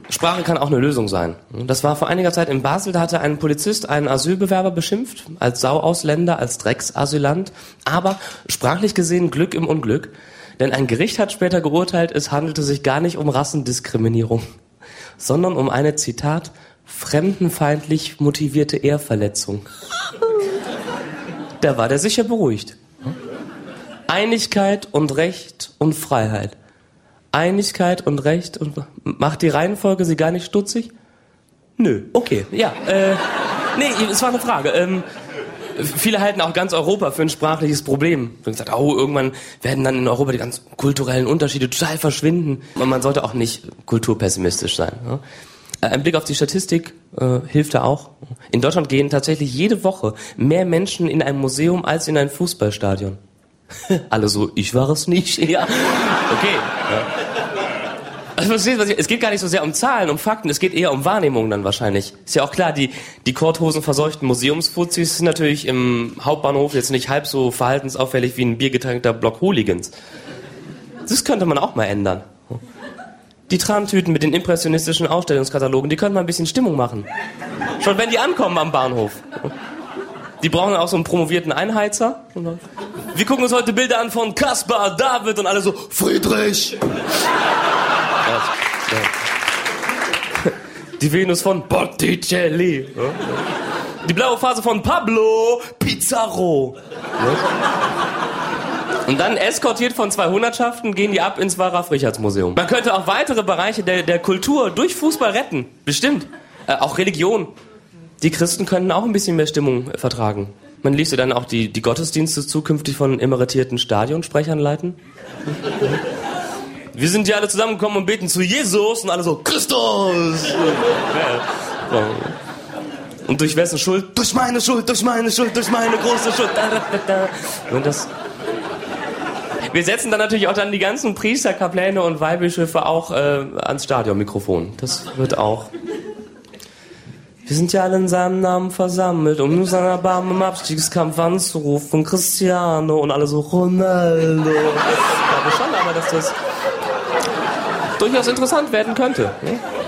Sprache kann auch eine Lösung sein. Das war vor einiger Zeit in Basel, da hatte ein Polizist einen Asylbewerber beschimpft, als Sauausländer, als Drecksasylant, aber sprachlich gesehen Glück im Unglück, denn ein Gericht hat später geurteilt, es handelte sich gar nicht um Rassendiskriminierung, sondern um eine, Zitat, fremdenfeindlich motivierte Ehrverletzung. Da war der sicher beruhigt. Einigkeit und Recht und Freiheit. Einigkeit und Recht und... Macht die Reihenfolge Sie gar nicht stutzig? Nö, okay, ja. Nee, es war eine Frage. Viele halten auch ganz Europa für ein sprachliches Problem. Und gesagt, irgendwann werden dann in Europa die ganzen kulturellen Unterschiede total verschwinden. Und man sollte auch nicht kulturpessimistisch sein. Ne? Ein Blick auf die Statistik hilft da auch. In Deutschland gehen tatsächlich jede Woche mehr Menschen in ein Museum als in ein Fußballstadion. Alle so, ich war es nicht. Ja, okay. Ja. Also verstehst du, es geht gar nicht so sehr um Zahlen, um Fakten, es geht eher um Wahrnehmung dann wahrscheinlich. Ist ja auch klar, die korthosenverseuchten Museumsfuzis sind natürlich im Hauptbahnhof jetzt nicht halb so verhaltensauffällig wie ein biergetränkter Block Hooligans. Das könnte man auch mal ändern. Die Trantüten mit den impressionistischen Ausstellungskatalogen, die könnten mal ein bisschen Stimmung machen. Schon wenn die ankommen am Bahnhof. Die brauchen auch so einen promovierten Einheizer. Wir gucken uns heute Bilder an von Kaspar, David und alle so, Friedrich! Die Venus von Botticelli. Die blaue Phase von Pablo Pizarro. Und dann, eskortiert von 2 Hundertschaften, gehen die ab ins Wallraf-Richarts-Museum. Man könnte auch weitere Bereiche der Kultur durch Fußball retten. Bestimmt. Auch Religion. Die Christen könnten auch ein bisschen mehr Stimmung vertragen. Man ließe dann auch die Gottesdienste zukünftig von emeritierten Stadionsprechern leiten. Wir sind ja alle zusammengekommen und beten zu Jesus und alle so, Christus! Und durch wessen Schuld? Durch meine Schuld, durch meine Schuld, durch meine große Schuld. Und das... Wir setzen dann natürlich auch dann die ganzen Priester, Kapläne und Weihbischöfe auch ans Stadionmikrofon. Das wird auch... Wir sind ja alle in seinem Namen versammelt, um nur seinen Erbarmen im Abstiegskampf anzurufen. Cristiano und alle so, Ronaldo. Ich glaube schon, aber dass das durchaus interessant werden könnte. Ne?